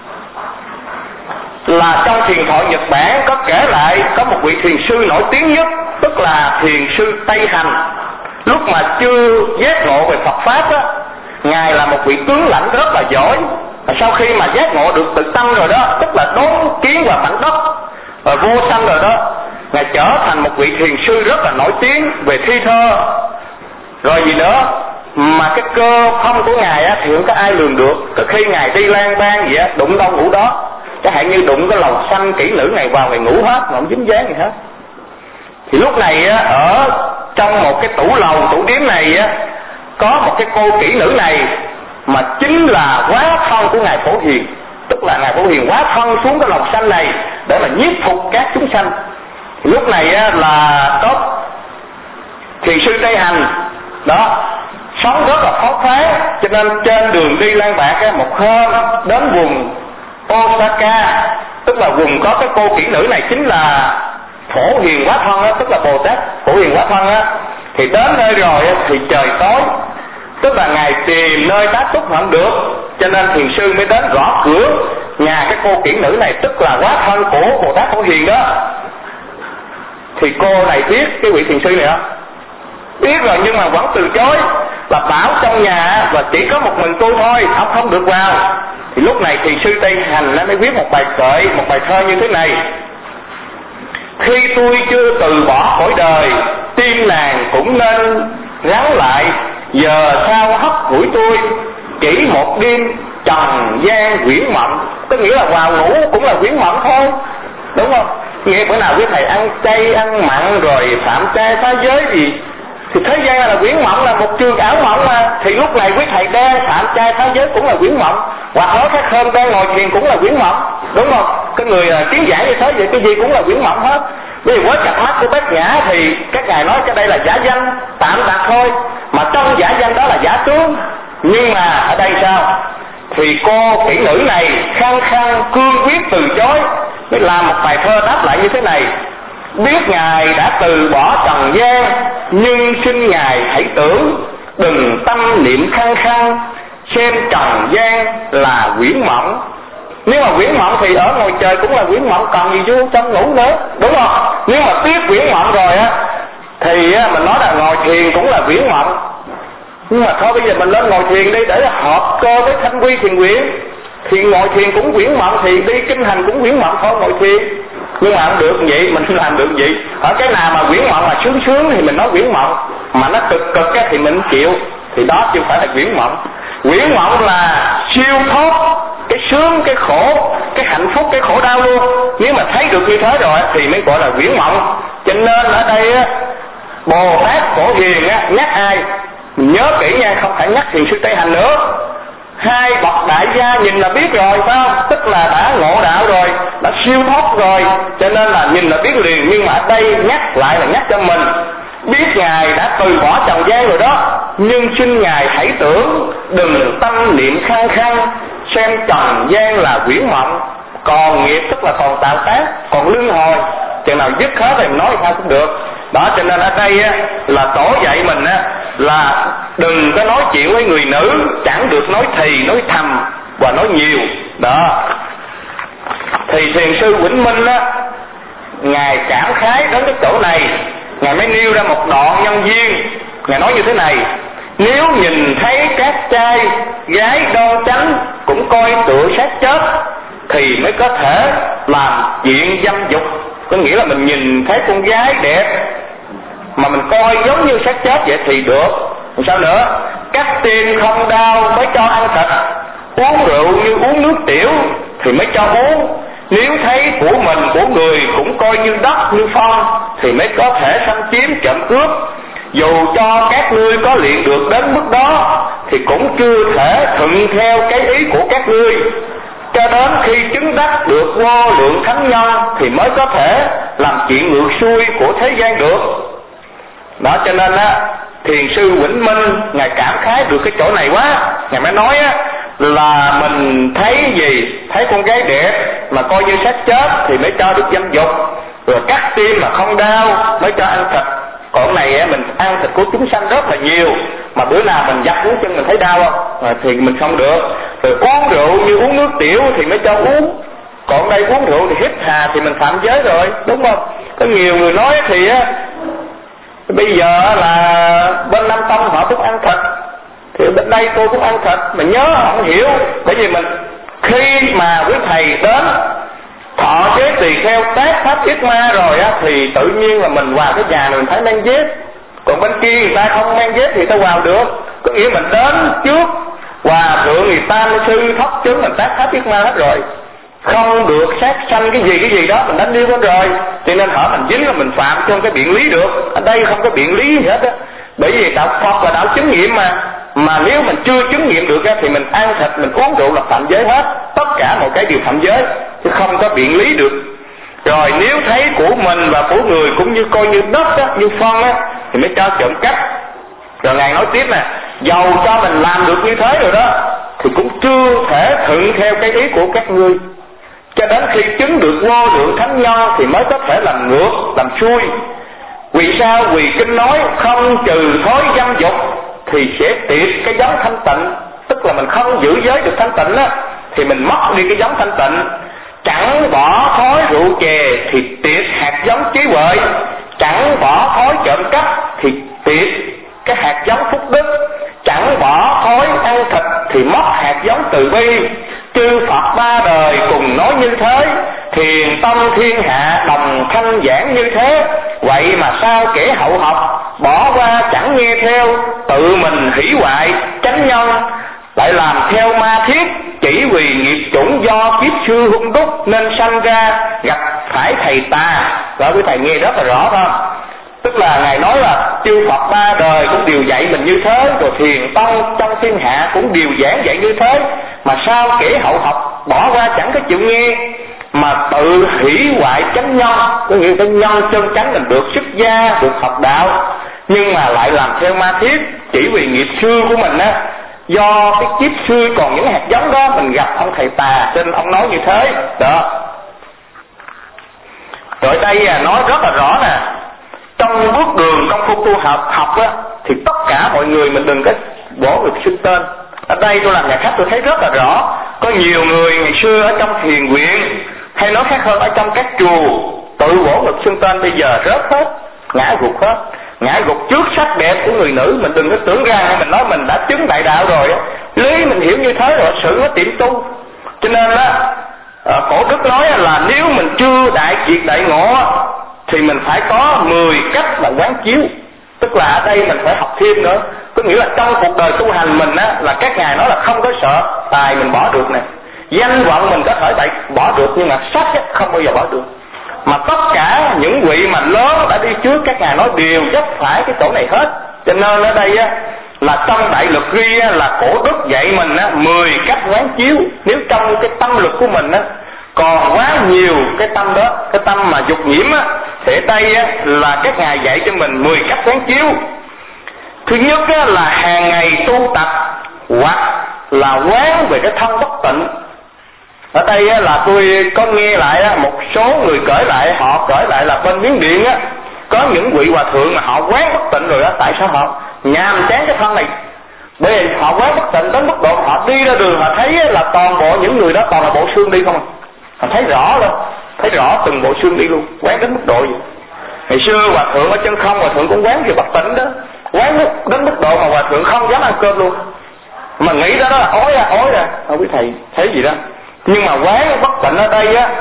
là trong thiền thoại Nhật Bản có kể lại có một vị thiền sư nổi tiếng nhất, tức là thiền sư Tây Hành. Lúc mà chưa giác ngộ về Phật Pháp á, ngài là một vị tướng lãnh rất là giỏi. Và sau khi mà giác ngộ được tự tâm rồi đó, tức là đốn kiến và mảnh đất và vô sanh rồi đó, ngài trở thành một vị thiền sư rất là nổi tiếng về thi thơ. Rồi gì nữa, mà cái cơ phong của ngài á thì không có ai lường được. Từ khi ngài đi lang bang vậy á, đụng đâu ngủ đó. Chẳng hạn như đụng cái lầu xanh kỹ nữ này vào ngày ngủ hết, mà không dính dáng gì hết. Thì lúc này á, ở trong một cái tủ lầu, tủ điếm này á, có một cái cô kỹ nữ này mà chính là hóa thân của ngài Phổ Hiền. Tức là ngài Phổ Hiền hóa thân xuống cái lầu xanh này để mà nhiếp phục các chúng sanh. Thì lúc này á, là có thiền sư Tây Hành đó, sống rất là khó phá, cho nên trên đường đi lang bạc á, một hôm đến vùng Osaka, tức là vùng có cái cô kỹ nữ này chính là Phổ Hiền hóa thân á, tức là Bồ Tát Phổ Hiền hóa thân á. Thì đến nơi rồi á, thì trời tối, tức là ngài tìm nơi tá túc không được, cho nên thiền sư mới đến gõ cửa nhà cái cô kỹ nữ này, tức là hóa thân của Bồ Tát Phổ Hiền đó. Thì cô này biết cái vị thiền sư này không? Biết rồi nhưng mà vẫn từ chối, và bảo trong nhà và chỉ có một mình tôi thôi, ông không được vào. Thì lúc này thiền sư Tây Hành mới viết một bài thơ như thế này: khi tôi chưa từ bỏ khỏi đời, tim nàng cũng nên gắn lại, giờ sao hấp hủi tôi, chỉ một đêm trần gian huyễn mộng, có nghĩa là vào ngủ cũng là huyễn mộng thôi, đúng không? Nghe bữa nào quý thầy ăn chay ăn mặn rồi phạm trai phá giới gì thì thế gian là huyễn mộng, là một trường ảo mộng mà, thì lúc này quý thầy đang phạm trai phá giới cũng là huyễn mộng, hoặc nói khác hơn đang ngồi thiền cũng là huyễn mộng, đúng không? Cái người kiến giải như thế vậy cái gì cũng là huyễn mộng hết. Vì với cặp mắt của Bát Nhã thì các ngài nói cái đây là giả danh tạm đặt thôi, mà trong giả danh đó là giả tướng. Nhưng mà ở đây sao? Thì cô kỹ nữ này khăng khăng cương quyết từ chối, mới làm một bài thơ đáp lại như thế này: biết ngài đã từ bỏ trần gian, nhưng xin ngài hãy tưởng, đừng tâm niệm khăng khăng, xem trần gian là huyễn mộng. Nếu mà huyễn mộng thì ở ngoài trời cũng là huyễn mộng, còn gì vô trong ngủ nữa, đúng không? Nếu mà biết huyễn mộng rồi á thì mình nói là ngồi thiền cũng là huyễn mộng. Nhưng mà thôi bây giờ mình lên ngồi thiền đi để hợp cơ với thanh quy thiền quyển, thì ngồi thiền cũng huyễn mộng, thì đi kinh hành cũng huyễn mộng thôi, ngồi thiền. Nhưng mà không được vậy, mình làm được vậy. Ở cái nào mà huyễn mộng là sướng sướng thì mình nói huyễn mộng, mà nó cực cực thì mình chịu, thì đó chưa phải là huyễn mộng. Huyễn mộng là siêu thoát cái sướng, cái khổ, cái hạnh phúc, cái khổ đau luôn. Nếu mà thấy được như thế rồi thì mới gọi là huyễn mộng. Cho nên ở đây Bồ Tát Phổ Hiền nhắc ai mình nhớ kỹ nha, không phải nhắc Thiền sư Tây Hành nữa. Hai bậc đại gia nhìn là biết rồi, phải không? Tức là đã ngộ đạo rồi, đã siêu thoát rồi, cho nên là nhìn là biết liền. Nhưng mà ở đây nhắc lại là nhắc cho mình, biết ngài đã từ bỏ trần gian rồi đó, nhưng xin ngài hãy tưởng, đừng tâm niệm khăng khăng, xem trần gian là huyễn mộng. Còn nghiệp tức là còn tạo tác, còn luân hồi, chừng nào dứt hết thì mình nói sao cũng được. Đó, cho nên ở đây là tổ dạy mình là đừng có nói chuyện với người nữ, chẳng được nói thì, nói thầm và nói nhiều. Đó, thì thiền sư Vĩnh Minh ngài cảm khái đến cái chỗ này, ngài mới nêu ra một đoạn nhân duyên. Ngài nói như thế này: nếu nhìn thấy các trai gái đoan chánh cũng coi tựa xác chết thì mới có thể làm chuyện dâm dục. Có nghĩa là mình nhìn thấy con gái đẹp mà mình coi giống như xác chết vậy thì được. Sao nữa? Cắt tim không đau mới cho ăn thịt, uống rượu như uống nước tiểu thì mới cho uống. Nếu thấy của mình của người cũng coi như đất như phân thì mới có thể xâm chiếm trộm cướp. Dù cho các ngươi có luyện được đến mức đó thì cũng chưa thể thuận theo cái ý của các ngươi, cho đến khi chứng đắc được vô lượng thánh nhân thì mới có thể làm chuyện ngược xuôi của thế gian được. Đó, cho nên Thiền sư Vĩnh Minh ngài cảm khái được cái chỗ này quá, ngài mới nói là mình thấy gì, thấy con gái đẹp mà coi như xác chết thì mới cho được dâm dục, rồi cắt tim mà không đau mới cho ăn thịt. Còn này mình ăn thịt của chúng sanh rất là nhiều, mà bữa nào mình dập uống chân mình thấy đau không thì mình không được. Rồi uống rượu như uống nước tiểu thì mới cho uống. Còn đây uống rượu thì hít hà thì mình phạm giới rồi, đúng không? Có nhiều người nói thì bây giờ là bên Nam Tông họ cũng ăn thịt, thì bên đây tôi cũng ăn thịt, mà nhớ không hiểu. Bởi vì mình khi mà quý thầy đến thọ chế tỳ kheo tác pháp yết ma rồi thì tự nhiên là mình vào cái nhà này mình thấy mang vết. Còn bên kia người ta không mang vết thì ta vào được. Có nghĩa mình đến trước hòa thượng người ta sư thất chứng mình tác pháp yết ma hết rồi, không được sát sanh cái gì đó mình đánh điêu lên rồi, cho nên hỏi mình dính là mình phạm trong cái biện lý được. Ở đây không có biện lý gì hết á, bởi vì đạo Phật là đạo chứng nghiệm mà nếu mình chưa chứng nghiệm được thì mình ăn thịt mình uống rượu là phạm giới hết, tất cả một cái đều phạm giới chứ không có biện lý được. Rồi nếu thấy của mình và của người cũng như coi như đất như phân thì mới cho trộm cắp. Rồi ngài nói tiếp nè, dầu cho mình làm được như thế rồi đó thì cũng chưa thể thuận theo cái ý của các ngươi, cho đến khi chứng được vô lượng thánh nhân thì mới có thể làm ngược, làm xuôi. Vì sao? Vì kinh nói không trừ thói dâm dục thì sẽ tiệt cái giống thanh tịnh, tức là mình không giữ giới được thanh tịnh thì mình mất đi cái giống thanh tịnh. Chẳng bỏ thói rượu chè thì tiệt hạt giống trí huệ, chẳng bỏ thói trộm cắp thì tiệt cái hạt giống phúc đức, chẳng bỏ thói ăn thịt thì mất hạt giống từ bi. Chư Phật ba đời cùng nói như thế, thiền tâm thiên hạ đồng thanh giảng như thế. Vậy mà sao kẻ hậu học bỏ qua chẳng nghe theo, tự mình hủy hoại chánh nhân. lại làm theo ma thiết, chỉ vì nghiệp chủng do kiếp xưa hung đúc nên sanh ra gặp phải thầy tà. Đó, quý thầy nghe rất là rõ không? Tức là Ngài nói là chư Phật ba đời cũng đều dạy mình như thế, rồi thiền tông trong thiên hạ cũng đều giảng dạy như thế, mà sao kẻ hậu học bỏ qua chẳng có chịu nghe, mà tự hủy hoại chánh nhân, có nghĩa cái nhân chân chánh mình được xuất gia, được học đạo, nhưng mà lại làm theo ma thiết, chỉ vì nghiệp xưa của mình á, do cái kiếp xưa còn những hạt giống đó mình gặp ông thầy tà, cho nên ông nói như thế đó. Rồi đây nói rất là rõ nè, trong bước đường công phu tu học á, thì tất cả mọi người mình đừng có bỏ việc xưng tên. Ở đây tôi làm nhà khách tôi thấy rất là rõ, có nhiều người ngày xưa ở trong thiền viện, hay nói khác hơn ở trong các chùa, tự bổ ngực xưng tên, bây giờ rớt hết, ngã gục hết, ngã gục trước sắc đẹp của người nữ. Mình đừng có tưởng ra mình nói mình đã chứng đại đạo rồi, lý mình hiểu như thế rồi sự nó tiệm tu. Cho nên á, Phổ Đức nói là nếu mình chưa đại triệt đại ngộ thì mình phải có 10 cách mà quán chiếu. Tức là ở đây mình phải học thêm nữa, có nghĩa là trong cuộc đời tu hành mình á, là các ngài nói là không có sợ tài mình bỏ được nè, danh vọng mình có thể bỏ được, nhưng mà sắc không bao giờ bỏ được. Mà tất cả những vị mà lớn đã đi trước các ngài nói đều dấp phải cái chỗ này hết. Cho nên ở đây á, là trong đại lực ghi á, là Cổ Đức dạy mình á, 10 cách quán chiếu. Nếu trong cái tâm lực của mình á còn quá nhiều cái tâm đó, cái tâm mà dục nhiễm á, thì ở đây á, là các ngài dạy cho mình 10 cách quán chiếu. Thứ nhất á, là hàng ngày tu tập hoặc là quán về cái thân bất tịnh. Ở đây á, là tôi có nghe lại á, một số người kể lại, họ kể lại là bên Miến Điện á, có những vị hòa thượng mà họ quán bất tịnh rồi á, tại sao họ nhàm chán cái thân này? Bởi vì họ quán bất tịnh đến mức độ họ đi ra đường họ thấy á, là toàn bộ những người đó toàn là bộ xương đi không à. Họ thấy rõ luôn, thấy rõ từng bộ xương đi luôn, quán đến mức độ gì. Ngày xưa hòa thượng ở chân không, hòa thượng cũng quán về bất tịnh đó, quán đến mức độ mà hòa thượng không dám ăn cơm luôn, mà nghĩ đó là ói ra, không biết thầy thấy gì đó. Nhưng mà quán bất tịnh ở đây á,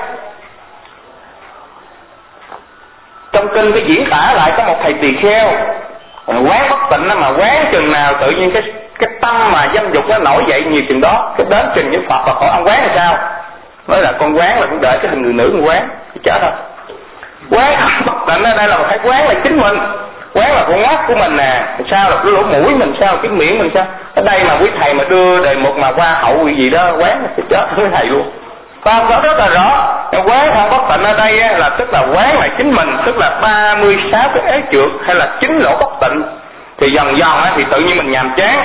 trong kinh cái diễn tả lại có một thầy tỳ kheo quán bất tịnh đó, mà quán chừng nào tự nhiên cái tâm mà dâm dục nó nổi dậy nhiều chừng đó, cái đến chừng những Phật và hỏi ông quán là sao, nói là con quán là cũng đợi cái hình người nữ con quán cái chở thôi. Quán bất tịnh ở đây là phải quán là chính mình, quán là con mắt của mình nè, sao là cái lỗ mũi mình, sao cái miệng mình, sao ở đây mà quý thầy mà đưa đề mục mà hoa hậu gì đó quán thì chết với thầy luôn. Con đó rất là rõ. Quán không bất tịnh ở đây á, là tức là quán là chính mình, tức là 36 cái ế trượt hay là 9 lỗ bất tịnh, thì dần dần á, thì tự nhiên mình nhàm chán.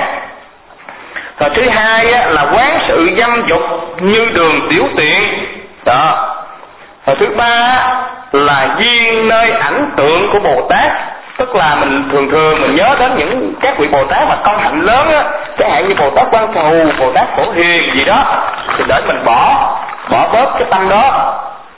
Rồi thứ hai á, là quán sự dâm dục như đường tiểu tiện đó. Rồi thứ ba là duyên nơi ảnh tượng của Bồ Tát, tức là mình thường mình nhớ đến những các vị Bồ Tát mà công hạnh lớn á, chẳng hạn như Bồ Tát Quan Thù, Bồ Tát Phổ Hiền gì đó, thì để mình bỏ bớt cái tâm đó.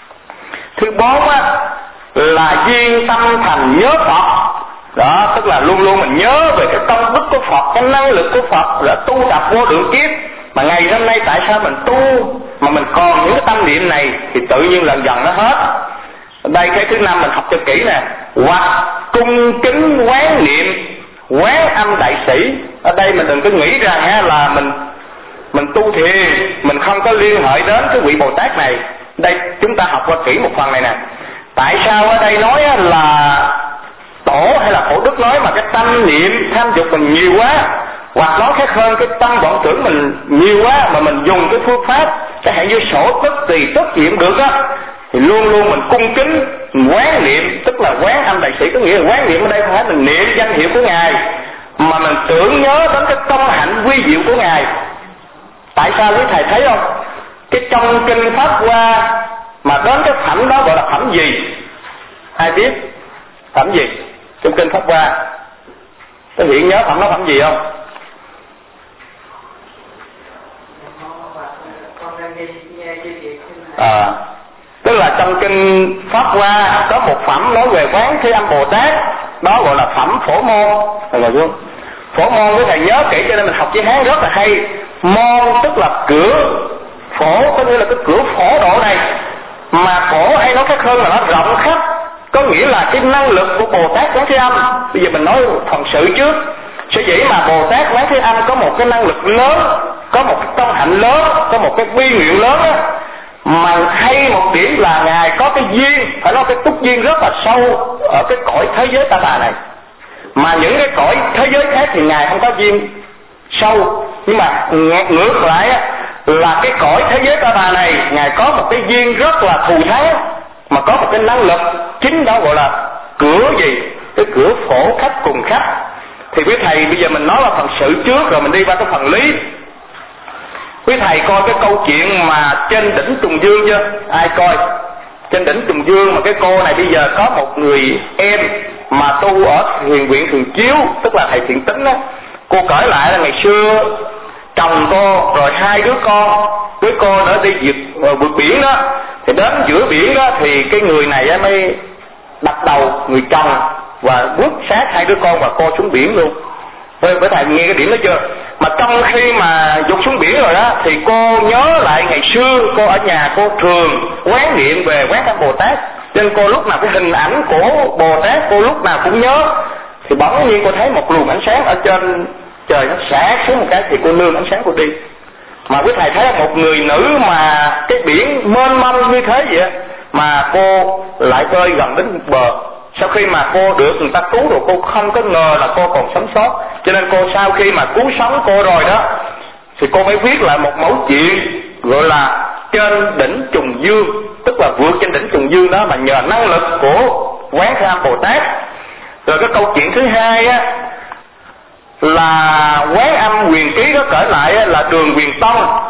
Thứ bốn á, là duyên tâm thành nhớ Phật đó, tức là luôn luôn mình nhớ về cái công đức của Phật, cái năng lực của Phật là tu tập vô lượng kiếp, mà ngày hôm nay tại sao mình tu mà mình còn những cái tâm niệm này, thì tự nhiên lần dần nó hết. Đây cái thứ năm mình học cho kỹ nè, hoặc cung kính quán niệm quán âm đại sĩ. Ở đây mình đừng có nghĩ ra ha là mình tu thiền mình không có liên hệ đến cái vị Bồ Tát này. Đây chúng ta học qua kỹ một phần này nè. Tại sao ở đây nói là Tổ hay là Phổ Đức nói mà cái tâm niệm tham dục mình nhiều quá, hoặc nói khác hơn cái tâm vọng tưởng mình nhiều quá, mà mình dùng cái phương pháp chẳng hạn như sổ tức tùy tức chuyện được á, thì luôn luôn mình cung kính mình quán niệm, tức là quán âm đại sĩ, có nghĩa là quán niệm ở đây không phải mình niệm danh hiệu của Ngài, mà mình tưởng nhớ đến cái công hạnh quy diệu của Ngài. Tại sao quý thầy thấy không? Cái trong kinh Pháp Hoa mà đến cái phẩm đó gọi là phẩm gì? Ai biết? Phẩm gì? Trong kinh Pháp Hoa có hiện nhớ phẩm đó phẩm gì không? Tức là trong kinh Pháp Hoa có một phẩm nói về quán Thế Âm Bồ Tát, đó gọi là phẩm Phổ Môn. Rồi luôn. Phổ Môn với thầy nhớ kỹ cho nên mình học chữ Hán rất là hay. Môn tức là cửa, phổ có nghĩa là cái cửa phổ độ này, mà phổ hay nói khác hơn là nó rộng khắp, có nghĩa là cái năng lực của Bồ Tát Quán Thế Âm. Bây giờ mình nói phần sự trước. Sở dĩ mà Bồ Tát Quán Thế Âm có một cái năng lực lớn có một cái công hạnh lớn, có một cái bi nguyện lớn á, mà hay một điểm là ngài có cái duyên, phải nói cái túc duyên rất là sâu ở cái cõi thế giới Ta Bà này, mà những cái cõi thế giới khác thì ngài không có duyên sâu. Nhưng mà ngược lại á, là cái cõi thế giới Ta Bà này ngài có một cái duyên rất là thù thắng, mà có một cái năng lực chính đó gọi là cửa gì, cái cửa phổ khách cùng khách. Thì quý thầy bây giờ mình nói là phần sự trước rồi mình đi qua cái phần lý. Quý thầy coi cái câu chuyện mà trên đỉnh Tùng Dương chưa? Ai coi? Trên đỉnh Tùng Dương mà cái cô này bây giờ có một người em mà tu ở Thiền viện Thường Chiếu, tức là thầy Thiện Tính á. Cô kể lại là ngày xưa chồng cô rồi 2 đứa con với cô đã đi vượt biển đó, thì đến giữa biển đó thì cái người này mới đặt đầu người chồng và vứt xác 2 đứa con và cô xuống biển luôn. Với thầy nghe cái điểm đó chưa? Mà trong khi mà dục xuống biển rồi đó thì cô nhớ lại ngày xưa cô ở nhà cô thường quán niệm về quán Tham Bồ Tát, cho nên cô lúc nào cái hình ảnh của Bồ Tát cô lúc nào cũng nhớ. Thì bỗng nhiên cô thấy một luồng ánh sáng ở trên trời nó xả xuống một cái, thì cô nương ánh sáng cô đi. Mà quý thầy thấy một người nữ mà cái biển mênh mông như thế vậy mà cô lại bơi gần đến bờ. Sau khi mà cô được người ta cứu rồi cô không có ngờ là cô còn sống sót, cho nên cô sau khi mà cứu sống cô rồi đó thì cô mới viết lại một mẩu chuyện gọi là Trên Đỉnh Trùng Dương, tức là vượt trên đỉnh Trùng Dương đó mà nhờ năng lực của Quán Tham Bồ Tát. Rồi cái câu chuyện thứ hai á là Quán Âm Huyền Ký có kể lại là Đường Huyền Tông,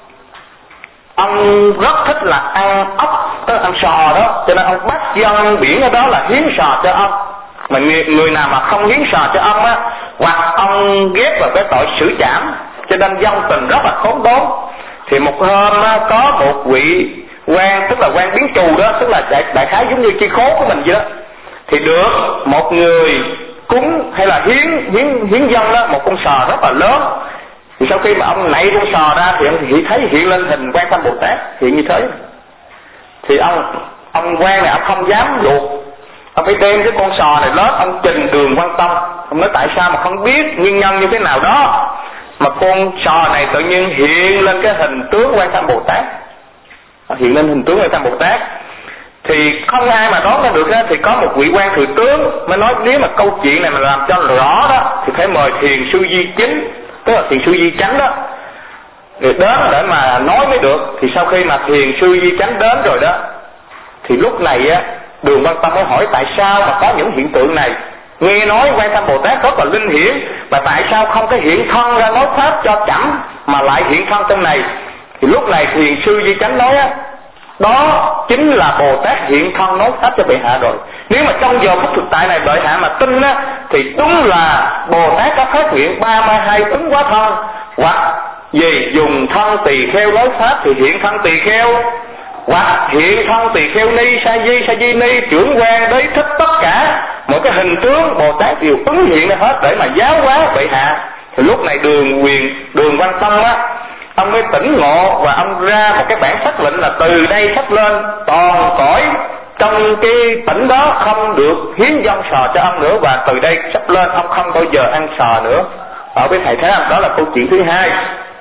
ông rất thích là ăn ốc, ăn sò đó, cho nên ông bắt dân biển ở đó là hiến sò cho ông. Mà người nào mà không hiến sò cho ông á, hoặc ông ghét vào cái tội xử trảm, cho nên dân tình rất là khốn đốn. Thì một hôm á, có một vị quan, tức là quan biến trù đó, tức là đại khái giống như chi khố của mình vậy đó, thì được một người cúng hay là hiến dân đó một con sò rất là lớn. Thì sau khi mà ông nảy con sò ra thì ông thấy hiện lên hình Quan Tham Bồ Tát hiện như thế. Thì ông quan này ông không dám luộc, ông phải đem cái con sò này lên ông trình Đường Quan Tông. Ông nói tại sao mà không biết nguyên nhân như thế nào đó mà con sò này tự nhiên hiện lên cái hình tướng Quan Tham Bồ Tát, hiện lên hình tướng Quan Tham Bồ Tát. Thì không ai mà đoán ra được đó. Thì có một vị quan thừa tướng mới nói nếu mà câu chuyện này mà làm cho rõ đó thì phải mời Thiền Sư Di Chính, tức là Thiền Sư Di Chánh đó, rồi đến để mà nói mới được. Thì sau khi mà Thiền Sư Di Chánh đến rồi đó thì lúc này á Đường Quan Tâm mới hỏi tại sao mà có những hiện tượng này. Nghe nói Quan Tham Bồ Tát rất là linh hiển, mà tại sao không có hiện thân ra nói pháp cho chậm mà lại hiện thân trong này. Thì lúc này Thiền Sư Di Chánh nói á, đó chính là Bồ Tát hiện thân nói pháp cho bệ hạ rồi. Nếu mà trong giờ phút thực tại này bệ hạ mà tin á thì đúng là Bồ Tát có phát nguyện 32 ứng hóa thân, hoặc gì dùng thân tỳ kheo nói pháp thì hiện thân tỳ kheo, hoặc hiện thân tỳ kheo ni sa di ni trưởng quan đế thích, tất cả mỗi cái hình tướng Bồ Tát đều ứng hiện ra hết để mà giáo hóa bệ hạ. Thì lúc này Đường Quan Tâm á, ông mới tỉnh ngộ và ông ra một cái bản sắc lệnh là từ đây sắp lên toàn cõi trong cái tỉnh đó không được hiến dân sò cho ông nữa, và từ đây sắp lên ông không bao giờ ăn sò nữa. Ở với thầy thấy không? Đó là câu chuyện thứ hai.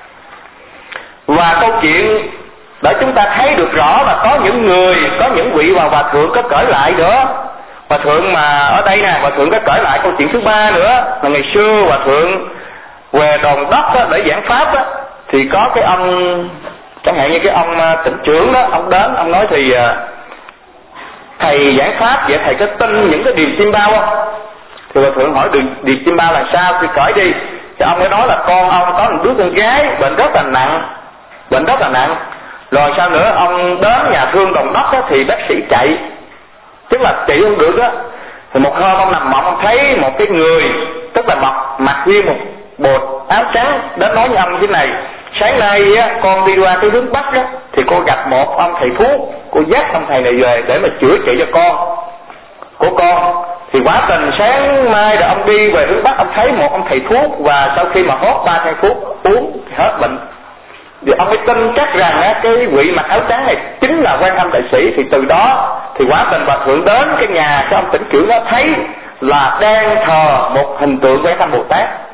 Và câu chuyện để chúng ta thấy được rõ là có những người, có những vị hòa thượng có kể lại nữa. Hòa thượng mà ở đây nè, hòa thượng có kể lại câu chuyện thứ ba nữa là ngày xưa hòa thượng về Đồn Đất đó, để giảng pháp đó, thì có cái ông, chẳng hạn như cái ông tỉnh trưởng đó, ông đến ông nói thì thầy giảng pháp vậy thầy có tin những cái điều chim bao không? Thì hòa thượng hỏi điều chim bao là sao thì kể đi. Thì ông ấy nói là con ông có một đứa con gái bệnh rất là nặng. Rồi sao nữa ông đến nhà thương Đồn Đất đó, thì bác sĩ chạy, tức là trị không được đó. Thì một hôm ông nằm mộng ông thấy một cái người, tức là mặc nguyên một bột áo trắng đến nói với ông như thế này: sáng nay á, con đi qua cái hướng Bắc á, thì cô gặp một ông thầy thuốc, cô dắt ông thầy này về để mà chữa trị cho con của con. Thì quả tình sáng mai rồi ông đi về hướng Bắc, ông thấy một ông thầy thuốc, và sau khi mà hốt 3 thầy thuốc uống thì hết bệnh. Thì ông mới tin chắc rằng á, cái vị mặc áo trắng này chính là Quan Âm Đại Sĩ. Thì từ đó thì quả tình hòa thượng đến cái nhà cái ông tỉnh trưởng đó thấy là đang thờ một hình tượng Quan Âm Bồ Tát.